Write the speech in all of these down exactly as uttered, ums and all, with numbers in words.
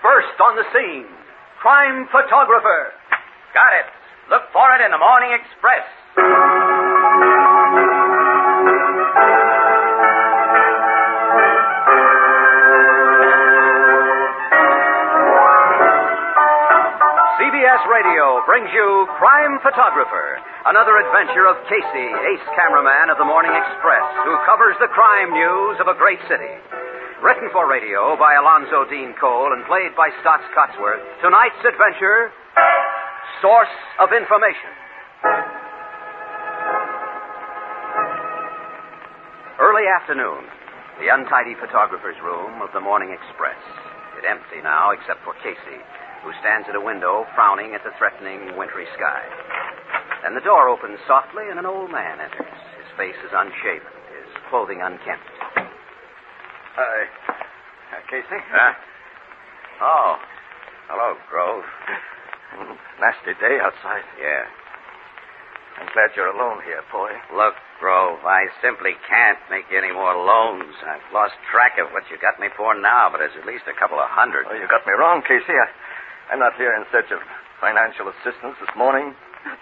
First on the scene, crime photographer. Got it. Look for it in the Morning Express. C B S Radio brings you Crime Photographer, another adventure of Casey, ace cameraman of the Morning Express, who covers the crime news of a great city. Written for radio by Alonzo Dean Cole and played by Stotts Cotsworth, tonight's adventure, Source of Information. Early afternoon, the untidy photographer's room of the Morning Express. It's empty now except for Casey, who stands at a window frowning at the threatening wintry sky. Then the door opens softly and an old man enters. His face is unshaven, his clothing unkempt. Hi. Uh, Casey? Huh? Oh. Hello, Grove. Nasty day outside. Yeah. I'm glad you're alone here, boy. Look, Grove, I simply can't make you any more loans. I've lost track of what you got me for now, but there's at least a couple of hundred. Oh, you got me wrong, Casey. I, I'm not here in search of financial assistance this morning.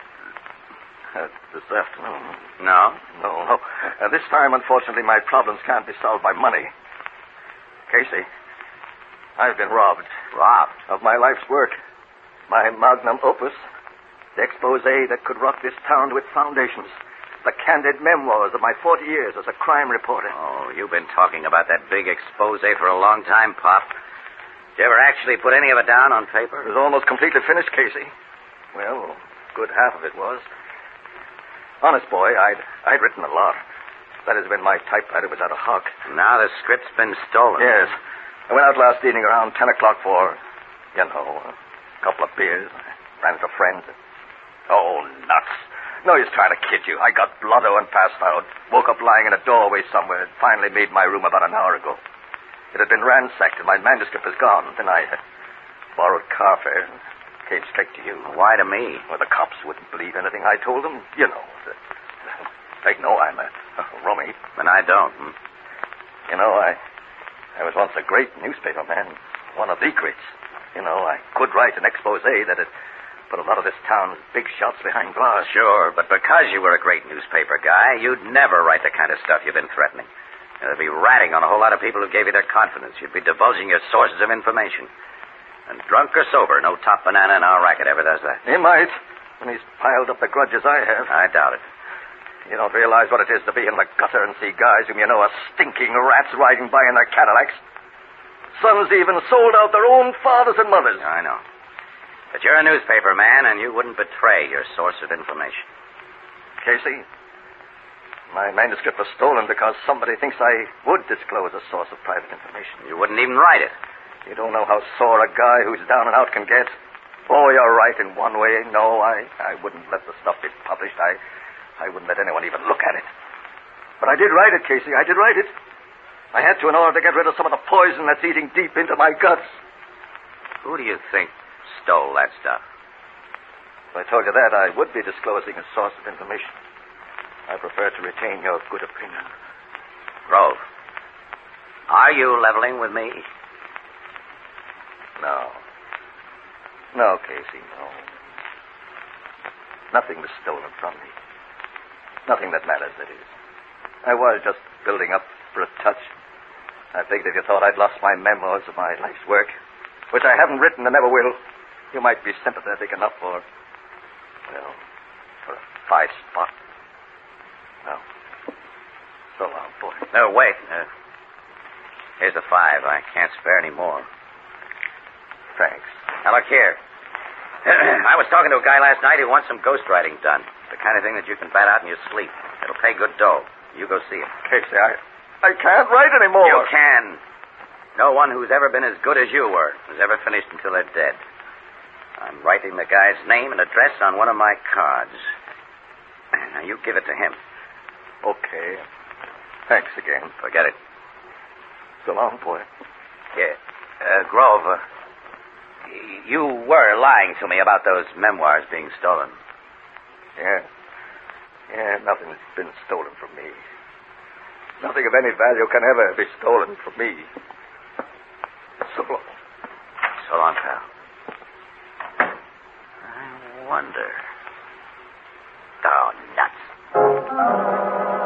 Uh, this afternoon. No? No, no. Uh, this time, unfortunately, my problems can't be solved by money. Casey, I've been robbed. Robbed? Of my life's work. My magnum opus. The expose that could rock this town to its foundations. The candid memoirs of my forty years as a crime reporter. Oh, you've been talking about that big expose for a long time, Pop. Did you ever actually put any of it down on paper? It was almost completely finished, Casey. Well, a good half of it was. Honest, boy, I'd, I'd written a lot. That has been my typewriter was out of hock. Now the script's been stolen. Yes. I went out last evening around ten o'clock for, you know, a couple of beers. Ran into friends. Oh, nuts. No use trying to kid you. I got blotto and passed out. Woke up lying in a doorway somewhere. Finally made my room about an hour ago. It had been ransacked and my manuscript was gone. Then I uh, borrowed car fare and came straight to you. Why to me? Well, the cops wouldn't believe anything I told them. You know. The, They know I'm a, a rummy. And I don't. Hmm? You know, I I was once a great newspaper man. One of the greats. You know, I could write an expose that had put a lot of this town's big shots behind bars. Sure, but because you were a great newspaper guy, you'd never write the kind of stuff you've been threatening. You'd be ratting on a whole lot of people who gave you their confidence. You'd be divulging your sources of information. And drunk or sober, no top banana in our racket ever does that. He might, when he's piled up the grudges I have. I doubt it. You don't realize what it is to be in the gutter and see guys whom you know are stinking rats riding by in their Cadillacs. Sons even sold out their own fathers and mothers. I know. But you're a newspaper man, and you wouldn't betray your source of information. Casey, my manuscript was stolen because somebody thinks I would disclose a source of private information. You wouldn't even write it. You don't know how sore a guy who's down and out can get. Oh, you're right in one way. No, I, I wouldn't let the stuff be published. I... I wouldn't let anyone even look at it. But I did write it, Casey. I did write it. I had to in order to get rid of some of the poison that's eating deep into my guts. Who do you think stole that stuff? If I told you that, I would be disclosing a source of information. I prefer to retain your good opinion. Grove, are you leveling with me? No. No, Casey, no. Nothing was stolen from me. Nothing that matters, that is. I was just building up for a touch. I figured if you thought I'd lost my memoirs of my life's work, which I haven't written and never will, you might be sympathetic enough for, well, for a five spot. No. So long, boy. No, wait. Uh, here's a five. I can't spare any more. Thanks. Now, look here. I was talking to a guy last night who wants some ghostwriting done. The kind of thing that you can bat out in your sleep. It'll pay good dough. You go see him. Casey, I, I can't write anymore. You can. No one who's ever been as good as you were has ever finished until they're dead. I'm writing the guy's name and address on one of my cards. Now, you give it to him. Okay. Thanks again. Forget it. So long, boy. Yeah. Uh, Grove, uh, you were lying to me about those memoirs being stolen. Yeah. Yeah, nothing's been stolen from me. Nothing of any value can ever be stolen from me. So long. So So long, pal. I wonder. Oh, nuts.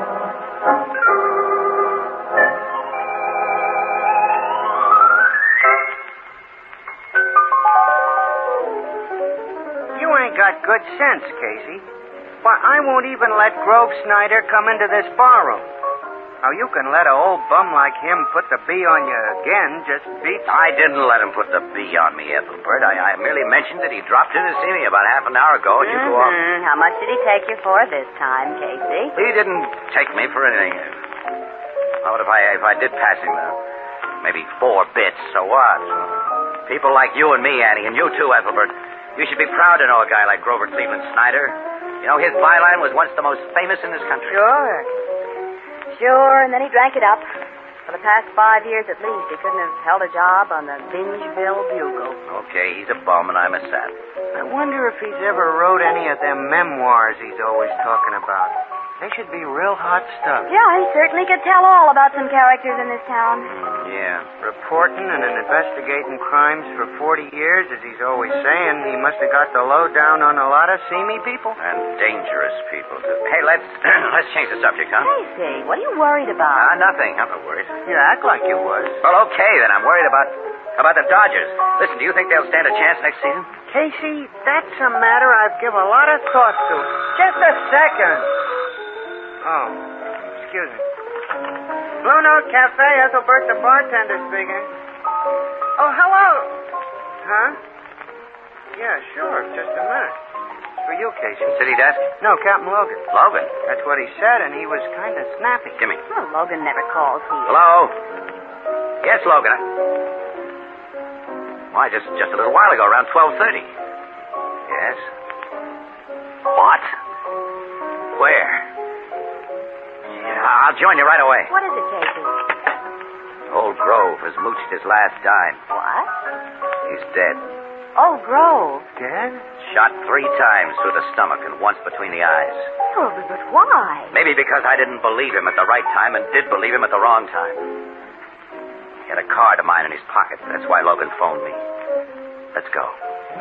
Got good sense, Casey. Why, I won't even let Grove Snyder come into this barroom. How you can let an old bum like him put the bee on you again just beats... I didn't let him put the bee on me, Ethelbert. I, I merely mentioned that he dropped in to see me about half an hour ago, and mm-hmm. you go off. How much did he take you for this time, Casey? He didn't take me for anything. How about if I, if I did pass him, uh, maybe four bits, so what? People like you and me, Annie, and you too, Ethelbert. You should be proud to know a guy like Grover Cleveland Snyder. You know, his byline was once the most famous in this country. Sure. Sure, and then he drank it up. For the past five years at least, he couldn't have held a job on the Bingeville Bugle. Okay, he's a bum and I'm a sap. I wonder if he's ever wrote any of them memoirs he's always talking about. They should be real hot stuff. Yeah, he certainly could tell all about some characters in this town. Mm, yeah. Reporting and investigating crimes for forty years, as he's always saying, he must have got the lowdown on a lot of seamy people. And dangerous people, too. Hey, let's let's change the subject, huh? Casey, what are you worried Ah, about? uh, nothing. I'm not worried. You act like you was. Well, okay, then. I'm worried about about the Dodgers. Listen, do you think they'll stand a chance next season? Casey, that's a matter I've given a lot of thought to. Just a second. Oh, excuse me. Blue Note Cafe, Ethelbert, the bartender speaking. Oh, hello. Huh? Yeah, sure. Just a minute. It's for you, Casey. City desk? No, Captain Logan. Logan? That's what he said, and he was kind of snappy. Give me. Well, Logan never calls here. Hello? Yes, Logan. I... Why, just, just a little while ago, around twelve thirty. Yes? What? Where? Yeah, I'll join you right away. What is it, Casey? Old Grove has mooched his last dime. What? He's dead. Oh, Grove. Dead? Shot three times through the stomach and once between the eyes. Oh, but, but why? Maybe because I didn't believe him at the right time and did believe him at the wrong time. He had a card of mine in his pocket. That's why Logan phoned me. Let's go.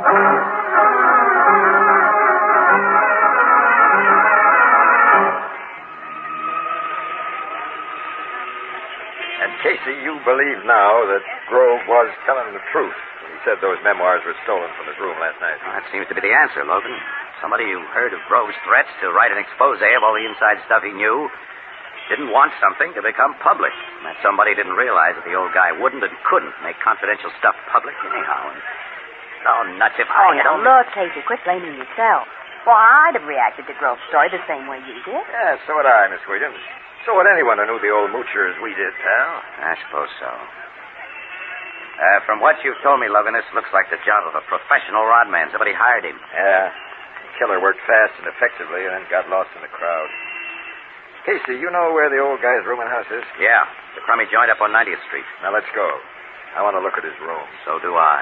And Casey, you believe now that Grove was telling the truth when he said those memoirs were stolen from his room last night? Well, that seems to be the answer, Logan. Somebody who heard of Grove's threats to write an expose of all the inside stuff he knew didn't want something to become public. And that somebody didn't realize that the old guy wouldn't and couldn't make confidential stuff public anyhow. And, oh, nuts if Oh, I now, don't... look, Casey, quit blaming yourself. Well, I'd have reacted to Grove's story the same way you did. Yeah, so would I, Miss Williams. So would anyone who knew the old moocher as we did, pal. I suppose so. Uh, from what you've told me, Logan, this looks like the job of a professional rod man. Somebody hired him. Yeah. The killer worked fast and effectively and then got lost in the crowd. Casey, you know where the old guy's rooming house is? Yeah, the crummy joint up on ninetieth Street. Now, let's go. I want to look at his room. So do I.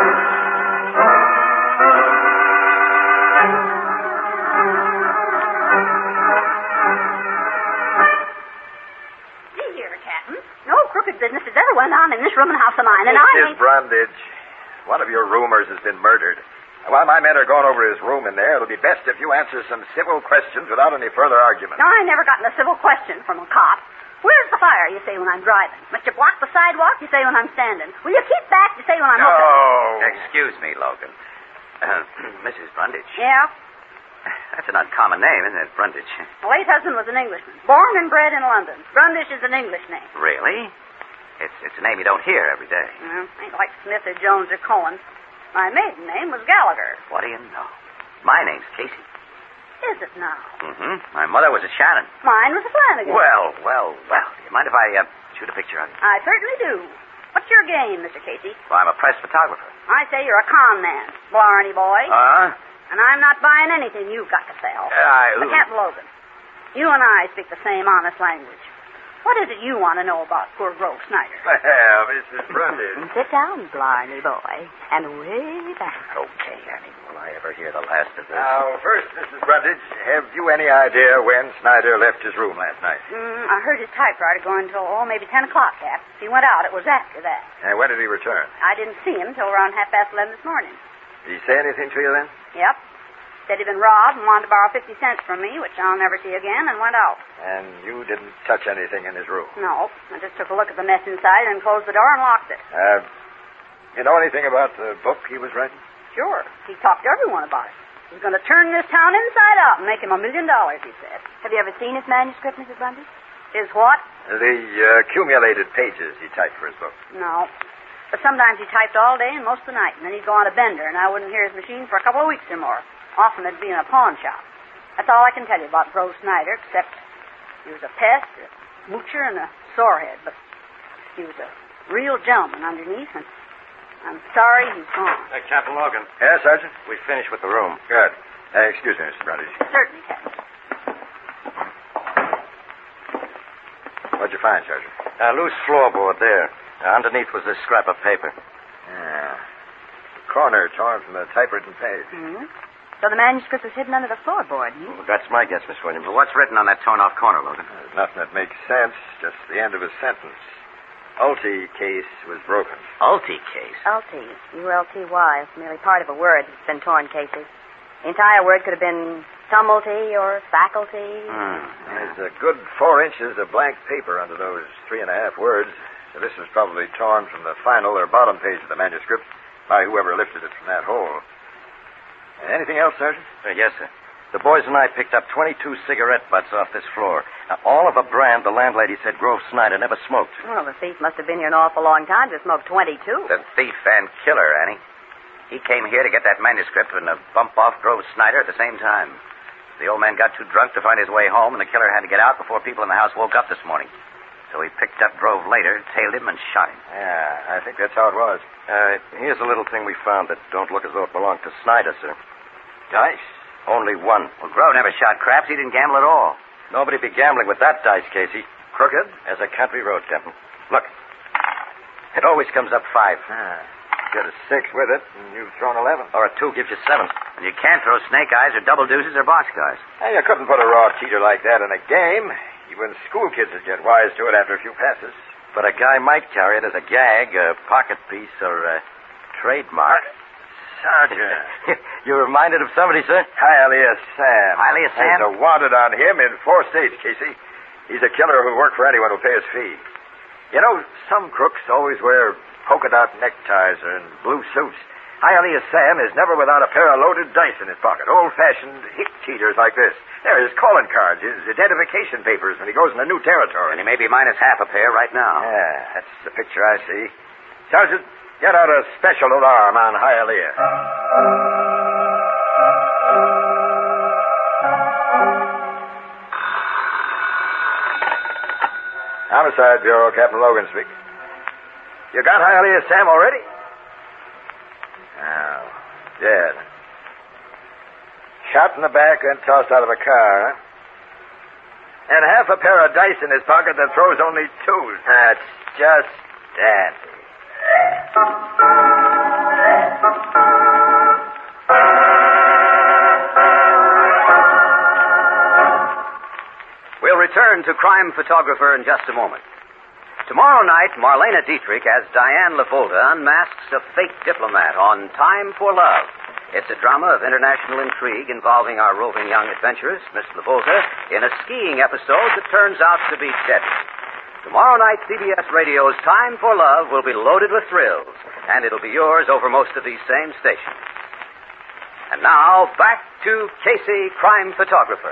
See here, Captain. No crooked business has ever went on in this rooming house of mine, and I Missus ain't... Brundage, one of your roomers has been murdered. While my men are going over his room in there, it'll be best if you answer some civil questions without any further argument. No, I never gotten a civil question from a cop. Where's the fire, you say when I'm driving? Must you block the sidewalk, you say when I'm standing? Will you keep back, you say when I'm No. hooking? Excuse me, Logan. Uh, Missus Brundage. Yeah? That's an uncommon name, isn't it, Brundage? My late husband was an Englishman, born and bred in London. Brundage is an English name. Really? It's it's a name you don't hear every day. Well, ain't like Smith or Jones or Cohen. My maiden name was Gallagher. What do you know? My name's Casey. Is it now? Mm-hmm. My mother was a Shannon. Mine was a Flanagan. Well, well, well. Do you mind if I uh, shoot a picture of you? I certainly do. What's your game, Mister Casey? Well, I'm a press photographer. I say you're a con man, Blarney boy. Uh? And I'm not buying anything you've got to sell. I... But Captain Logan, you and I speak the same honest language. What is it you want to know about poor Grove Snyder? Well, Missus Brundage. Sit down, Blarney boy, and way back. Okay, Annie. Will I ever hear the last of this? Now, first, Missus Brundage, have you any idea when Snyder left his room last night? Mm, I heard his typewriter going until, oh, maybe ten o'clock, Cap. He went out. It was after that. And when did he return? I didn't see him till around half past eleven this morning. Did he say anything to you then? Yep. Said he'd been robbed and wanted to borrow fifty cents from me, which I'll never see again, and went out. And you didn't touch anything in his room? No. I just took a look at the mess inside and closed the door and locked it. Uh, you know anything about the book he was writing? Sure. He talked to everyone about it. He's going to turn this town inside out and make him a million dollars, he said. Have you ever seen his manuscript, Missus Brundage? His what? The uh, accumulated pages he typed for his book. No. But sometimes he typed all day and most of the night, and then he'd go on a bender, and I wouldn't hear his machine for a couple of weeks or more. Often it'd be in a pawn shop. That's all I can tell you about Grove Snyder, except he was a pest, a moocher, and a sorehead. But he was a real gentleman underneath, and I'm sorry he's gone. Hey, Captain Logan. Yes, Sergeant? We finished with the room. Good. Uh, excuse me, Mister Brundage. Certainly, Captain. What'd you find, Sergeant? A loose floorboard there. Uh, underneath was a scrap of paper. Yeah. The corner torn from the typewritten page. Mm-hmm. So the manuscript was hidden under the floorboard, hmm? Well, that's my guess, Miss Williams. Well, what's written on that torn-off corner, Logan? There's nothing that makes sense. Just the end of a sentence. Ulti case was broken. Ulti case? Ulti. U L T Y. It's merely part of a word that's been torn, Casey. The entire word could have been tumulty or faculty. Hmm. There's a good four inches of blank paper under those three and a half words. So this was probably torn from the final or bottom page of the manuscript by whoever lifted it from that hole. Anything else, Sergeant? Uh, yes, sir. The boys and I picked up twenty-two cigarette butts off this floor. Now, all of a brand the landlady said Grove Snyder never smoked. Well, the thief must have been here an awful long time to smoke twenty-two. The thief and killer, Annie. He came here to get that manuscript and to bump off Grove Snyder at the same time. The old man got too drunk to find his way home, and the killer had to get out before people in the house woke up this morning. So he picked up Grove later, tailed him, and shot him. Yeah, I think that's how it was. Uh, here's a little thing we found that don't look as though it belonged to Snyder, sir. Dice? Only one. Well, Grove never shot craps. He didn't gamble at all. Nobody be gambling with that dice, Casey. Crooked? As a country road, Captain. Look. It always comes up five. Ah. Get a six with it, and you've thrown eleven. Or a two gives you seven. And you can't throw snake eyes or double deuces or box guys. Hey, you couldn't put a raw cheater like that in a game. Even school kids would get wise to it after a few passes. But a guy might carry it as a gag, a pocket piece, or a trademark. Sergeant. You're reminded of somebody, sir? Hialeah Sam. Hialeah Sam? There's a wanted on him in four states, Casey. He's a killer who'll work for anyone who'll pay his fee. You know, some crooks always wear polka dot neckties and blue suits. Hialeah Sam is never without a pair of loaded dice in his pocket. Old-fashioned hick cheaters like this. There, his calling cards, his identification papers when he goes into new territory. And he may be minus half a pair right now. Yeah, that's the picture I see. Sergeant, get out a special alarm on Hialeah. Homicide Bureau, Captain Logan speaking. You got Hialeah Sam already? Oh, dead. Shot in the back and tossed out of a car, huh? And half a pair of dice in his pocket that throws only twos. That's just dandy. We'll return to Crime Photographer in just a moment. Tomorrow night, Marlena Dietrich as Diane LaVolta unmasks a fake diplomat on Time for Love. It's a drama of international intrigue involving our roving young adventuress, Miss LaVolta, in a skiing episode that turns out to be deadly. Tomorrow night, C B S Radio's Time for Love will be loaded with thrills, and it'll be yours over most of these same stations. And now, back to Casey, Crime Photographer.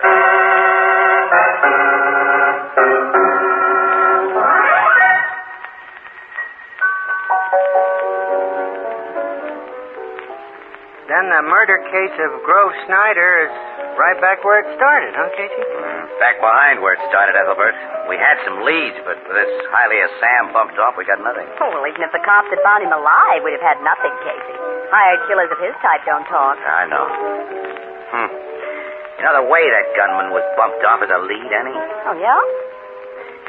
Then the murder case of Grove Snyder is right back where it started, huh, Casey? Mm, back behind where it started, Ethelbert. We had some leads, but with this Hialeah Sam bumped off, we got nothing. Oh, well, even if the cops had found him alive, we'd have had nothing, Casey. Hired killers of his type don't talk. I know. Hmm. You know the way that gunman was bumped off as a lead, Annie? Oh, yeah? It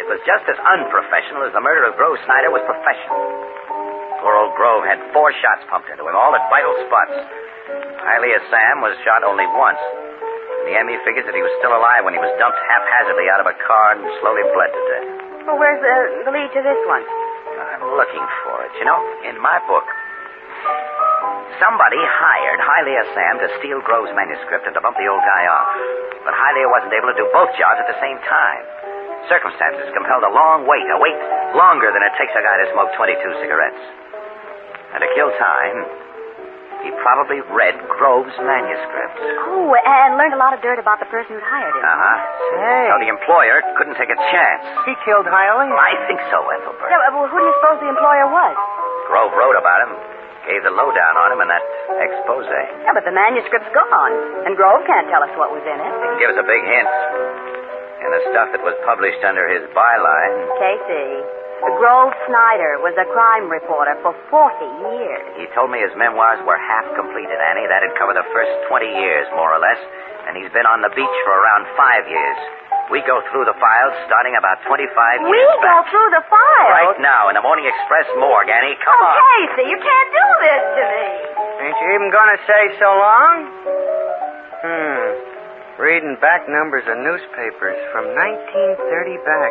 was just as unprofessional as the murder of Grove Snyder was professional. Poor old Grove had four shots pumped into him, all at vital spots. Hialeah Sam was shot only once. The M E figures that he was still alive when he was dumped haphazardly out of a car and slowly bled to death. Well, where's the, the lead to this one? I'm looking for it. You know, in my book, somebody hired Hialeah Sam to steal Grove's manuscript and to bump the old guy off. But Hialeah wasn't able to do both jobs at the same time. Circumstances compelled a long wait, a wait longer than it takes a guy to smoke twenty-two cigarettes. And to kill time, he probably read Grove's manuscript. Oh, and learned a lot of dirt about the person who'd hired him. Uh-huh. Hey. So the employer couldn't take a chance. He killed Hialeah? I think so, Ethelbert. Yeah, well, who do you suppose the employer was? Grove wrote about him, gave the lowdown on him in that expose. Yeah, but the manuscript's gone, and Grove can't tell us what was in it. He can give us a big hint. In the stuff that was published under his byline. Casey, Grove Snyder was a crime reporter for forty years. He told me his memoirs were half completed, Annie. That'd cover the first twenty years, more or less. And he's been on the beach for around five years. We go through the files starting about twenty-five We years go back. through the files? Right now, in the Morning Express morgue, Annie. Come oh, on. Casey, you can't do this to me. Ain't you even going to say so long? Hmm. Reading back numbers of newspapers from nineteen thirty back.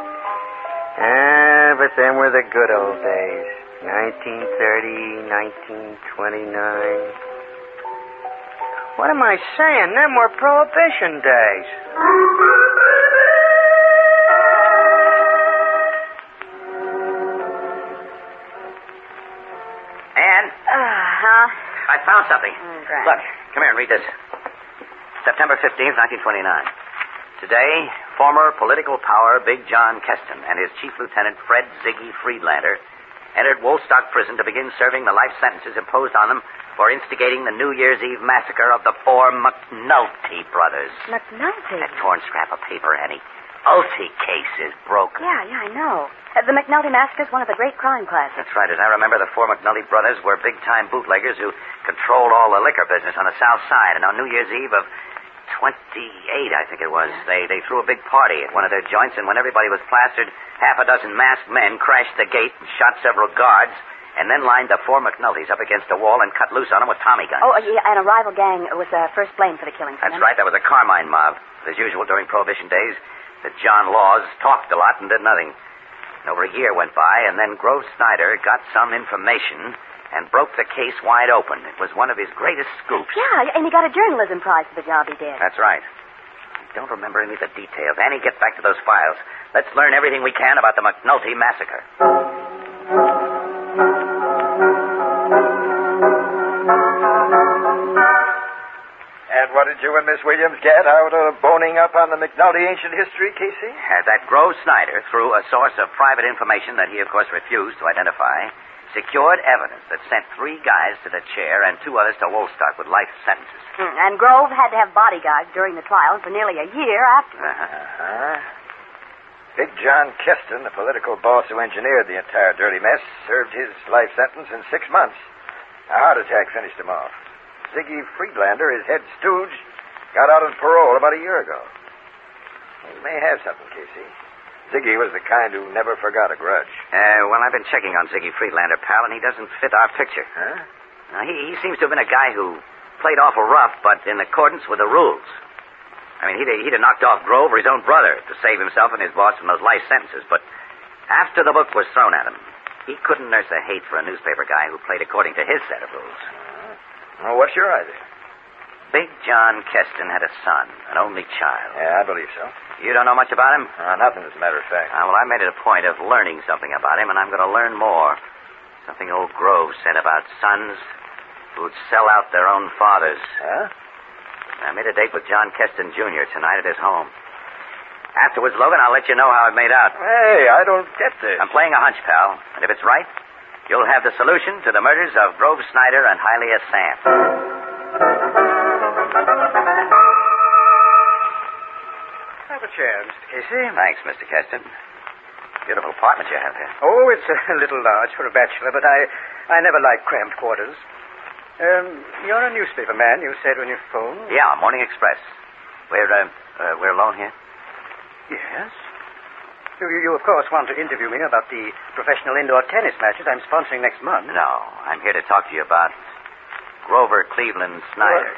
Ah, but them were the good old days. nineteen thirty, nineteen twenty-nine. What am I saying? Them were Prohibition days. Anne, Uh-huh. I found something. Mm, great. Look, come here and read this. September fifteenth, nineteen twenty-nine. Today, former political power Big John Keston and his chief lieutenant Fred Ziggy Friedlander entered Woolstock Prison to begin serving the life sentences imposed on them for instigating the New Year's Eve massacre of the four McNulty brothers. McNulty? That torn scrap of paper, Annie. Ulti case is broken. Yeah, yeah, I know. Uh, the McNulty massacre is one of the great crime classics. That's right. As I remember, the four McNulty brothers were big-time bootleggers who controlled all the liquor business on the South Side. And on New Year's Eve of twenty-eight, I think it was, they, they threw a big party at one of their joints, and when everybody was plastered, half a dozen masked men crashed the gate and shot several guards, and then lined the four McNultys up against a wall and cut loose on them with Tommy guns. Oh, uh, yeah, and a rival gang was uh, first blamed for the killing. That's right. That was a Carmine mob. As usual during Prohibition days, that John Laws talked a lot and did nothing. And over a year went by, and then Grove Snyder got some information and broke the case wide open. It was one of his greatest scoops. Yeah, and he got a journalism prize for the job he did. That's right. I don't remember any of the details. Annie, get back to those files. Let's learn everything we can about the McNulty massacre. And what did you and Miss Williams get out of boning up on the McNulty ancient history, Casey? Uh, that Grove Snyder, through a source of private information that he, of course, refused to identify, secured evidence that sent three guys to the chair and two others to Woolstock with life sentences. Hmm, and Grove had to have bodyguards during the trial for nearly a year afterwards. Uh-huh. Big John Keston, the political boss who engineered the entire dirty mess, served his life sentence in six months. A heart attack finished him off. Ziggy Friedlander, his head stooge, got out on parole about a year ago. He may have something, Casey. Ziggy was the kind who never forgot a grudge. Uh, well, I've been checking on Ziggy Friedlander, pal, and he doesn't fit our picture. Huh? Now, he, he seems to have been a guy who played awful rough, but in accordance with the rules. I mean, he'd, he'd have knocked off Grove or his own brother to save himself and his boss from those life sentences, but after the book was thrown at him, he couldn't nurse a hate for a newspaper guy who played according to his set of rules. Well, what's your idea? Big John Keston had a son, an only child. Yeah, I believe so. You don't know much about him? Uh, nothing, as a matter of fact. Uh, well, I made it a point of learning something about him, and I'm going to learn more. Something old Grove said about sons who'd sell out their own fathers. Huh? I made a date with John Keston Junior tonight at his home. Afterwards, Logan, I'll let you know how it made out. Hey, I don't get this. I'm playing a hunch, pal, and if it's right, you'll have the solution to the murders of Grove Snyder and Hialeah Sam. Have a chair, Mister Casey. Thanks, Mister Keston. Beautiful apartment you have here. Oh, it's a little large for a bachelor, but I, I never liked cramped quarters. Um, you're a newspaper man, you said when you phoned. Yeah, Morning Express. We're, uh, uh, we're alone here? Yes. You, you, you, of course, want to interview me about the professional indoor tennis matches I'm sponsoring next month. No, I'm here to talk to you about Grover Cleveland Snyder.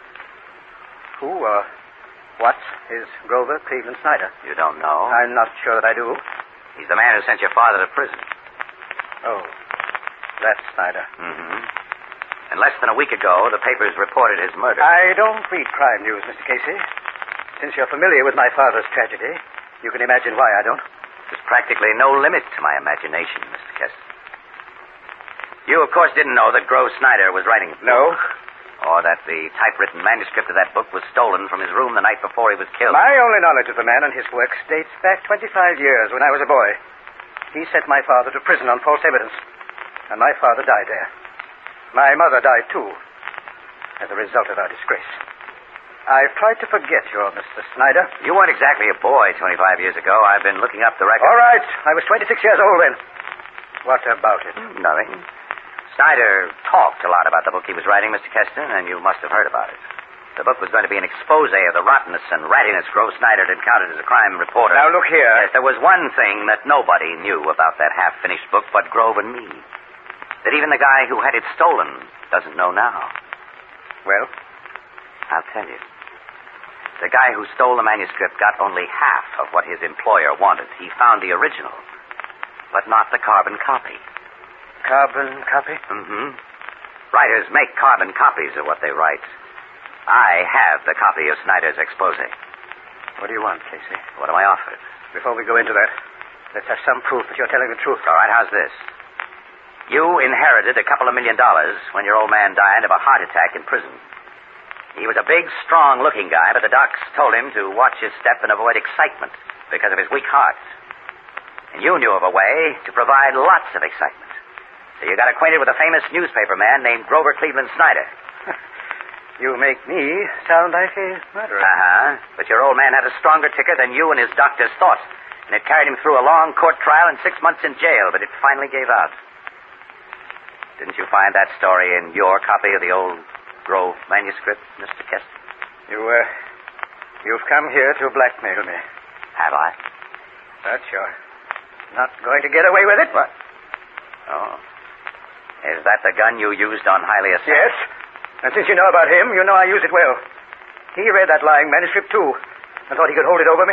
What? Who, uh, what is Grover Cleveland Snyder? You don't know? I'm not sure that I do. He's the man who sent your father to prison. Oh, that's Snyder. Mm-hmm. And less than a week ago, the papers reported his murder. I don't read crime news, Mister Casey. Since you're familiar with my father's tragedy, you can imagine why I don't. There's practically no limit to my imagination, Mister Kessler. You, of course, didn't know that Grove Snyder was writing a book. No. Or that the typewritten manuscript of that book was stolen from his room the night before he was killed. My only knowledge of the man and his works dates back twenty-five years when I was a boy. He sent my father to prison on false evidence, and my father died there. My mother died, too, as a result of our disgrace. I've tried to forget your Mister Snyder. You weren't exactly a boy twenty-five years ago. I've been looking up the record. All right. I was twenty-six years old then. What about it? Nothing. Snyder talked a lot about the book he was writing, Mister Keston, and you must have heard about it. The book was going to be an expose of the rottenness and rattiness Grove Snyder had encountered as a crime reporter. Now, look here. Yes, there was one thing that nobody knew about that half-finished book but Grove and me. That even the guy who had it stolen doesn't know now. Well? I'll tell you. The guy who stole the manuscript got only half of what his employer wanted. He found the original, but not the carbon copy. Carbon copy? Mm-hmm. Writers make carbon copies of what they write. I have the copy of Snyder's expose. What do you want, Casey? What am I offered? Before we go into that, let's have some proof that you're telling the truth. All right, how's this? You inherited a couple of million dollars when your old man died of a heart attack in prison. He was a big, strong-looking guy, but the docs told him to watch his step and avoid excitement because of his weak heart. And you knew of a way to provide lots of excitement. So you got acquainted with a famous newspaper man named Grover Cleveland Snyder. You make me sound like a murderer. Uh-huh. But your old man had a stronger ticker than you and his doctors thought. And it carried him through a long court trial and six months in jail, but it finally gave out. Didn't you find that story in your copy of the old Grove manuscript, Mister Kester? You, uh, you've come here to blackmail me. Have I? But you're not going to get away with it. What? Oh. Is that the gun you used on Hialeah Sam? Yes. And since you know about him, you know I use it well. He read that lying manuscript, too, and thought he could hold it over me.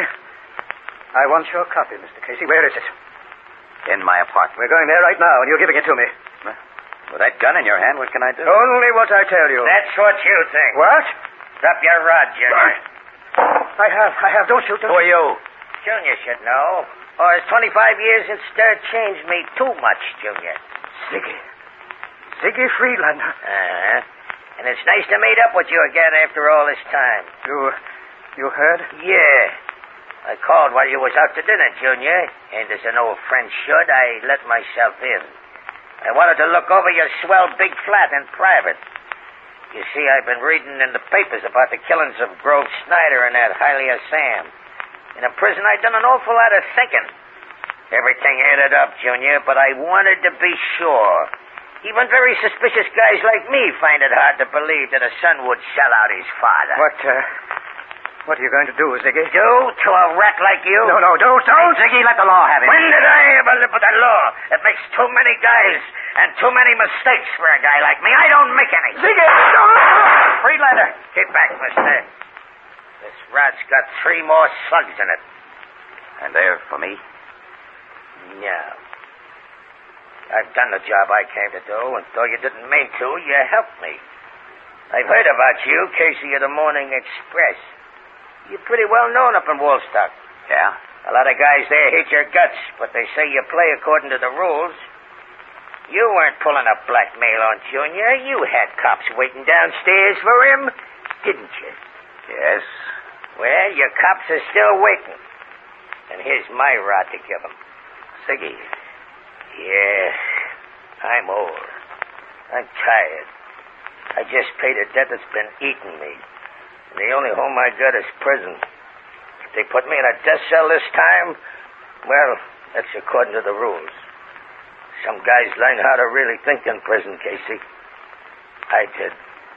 I want your copy, Mister Casey. Where is it? In my apartment. We're going there right now, and you're giving it to me. With that gun in your hand, what can I do? Only what I tell you. That's what you think. What? Drop your rod, Junior. I have, I have. Don't shoot. Don't Who are you? Junior should know. Or his twenty-five years in stir changed me too much, Junior. Ziggy. Ziggy Friedlander. Uh-huh. And it's nice to meet up with you again after all this time. You, you heard? Yeah. I called while you was out to dinner, Junior. And as an old friend should, I let myself in. I wanted to look over your swell big flat in private. You see, I've been reading in the papers about the killings of Grove Snyder and that Hialeah Sam. In a prison, I'd done an awful lot of thinking. Everything added up, Junior, but I wanted to be sure. Even very suspicious guys like me find it hard to believe that a son would sell out his father. What, uh, what are you going to do, Ziggy? Do to a rat like you? No, no, don't, don't. Ziggy, let the law have it. When did I ever live with the law? It makes too many guys and too many mistakes for a guy like me. I don't make any. Ziggy, don't. Friedlander, get back, mister. This rod's got three more slugs in it. And they're for me? No. I've done the job I came to do, and though you didn't mean to, you helped me. I've heard about you, Casey of the Morning Express. You're pretty well known up in Woolstock. Yeah? A lot of guys there hate your guts, but they say you play according to the rules. You weren't pulling a blackmail on Junior. You had cops waiting downstairs for him, didn't you? Yes. Well, your cops are still waiting. And here's my rod to give them. Ziggy. Yeah, I'm old. I'm tired. I just paid a debt that's been eating me. And the only home I got is prison. If they put me in a death cell this time, well, that's according to the rules. Some guys learn how to really think in prison, Casey. I did.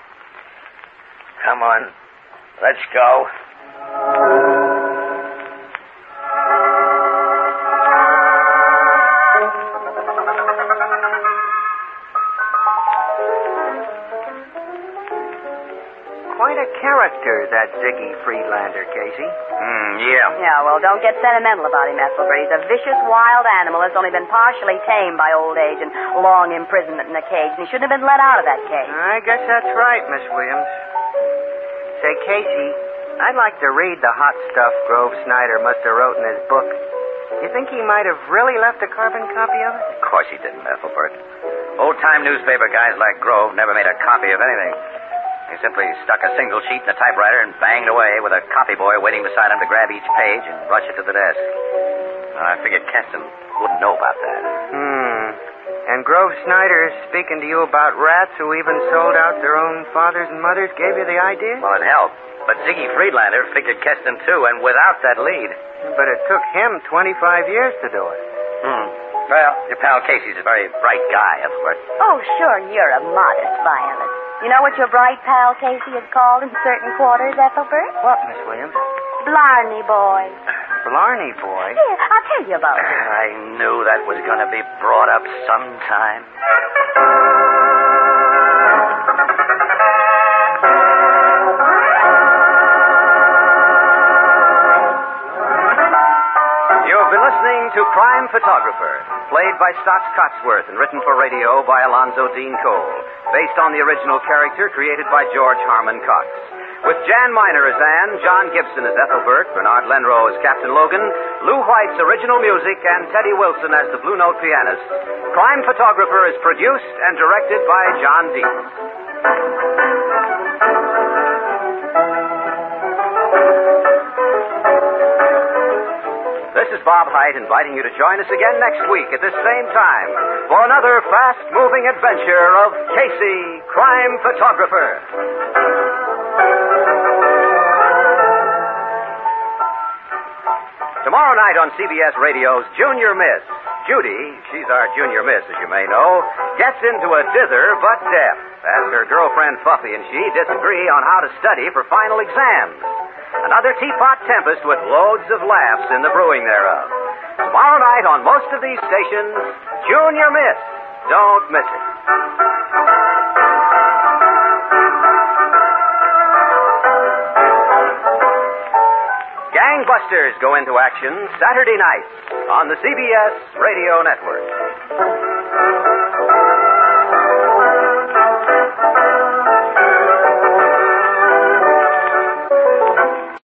Come on, let's go. Quite a character, that Ziggy Friedlander, Casey. Hmm, yeah. Yeah, well, don't get sentimental about him, Ethelbert. He's a vicious, wild animal that's only been partially tamed by old age and long imprisonment in a cage, and he shouldn't have been let out of that cage. I guess that's right, Miss Williams. Say, Casey, I'd like to read the hot stuff Grove Snyder must have wrote in his book. You think he might have really left a carbon copy of it? Of course he didn't, Ethelbert. Old-time newspaper guys like Grove never made a copy of anything. He simply stuck a single sheet in a typewriter and banged away with a copy boy waiting beside him to grab each page and rush it to the desk. I figured Keston wouldn't know about that. Hmm. And Grove Snyder is speaking to you about rats who even sold out their own fathers and mothers, gave you the idea? Well, it helped. But Ziggy Friedlander figured Keston, too, and without that lead. But it took him twenty-five years to do it. Hmm. Well, your pal Casey's a very bright guy, Ethelbert. Oh, sure, you're a modest violet. You know what your bright pal Casey is called in certain quarters, Ethelbert? What, Miss Williams? Blarney boy. Blarney boy? Yeah, I'll tell you about it. I knew that was going to be brought up sometime. You've been listening to Crime Photographer, played by Stotts Cotsworth and written for radio by Alonzo Dean Cole, based on the original character created by George Harmon Cox. With Jan Miner as Anne, John Gibson as Ethelbert, Bernard Lenrow as Captain Logan, Lou White's original music, and Teddy Wilson as the Blue Note pianist. Crime Photographer is produced and directed by John Dees. This is Bob Hite inviting you to join us again next week at this same time for another fast-moving adventure of Casey, Crime Photographer. Tomorrow night on C B S Radio's Junior Miss, Judy, she's our Junior Miss, as you may know, gets into a dither but deaf as her girlfriend Fuffy and she disagree on how to study for final exams. Another teapot tempest with loads of laughs in the brewing thereof. Tomorrow night on most of these stations, Junior Miss. Don't miss it. Gangbusters go into action Saturday night on the C B S Radio Network.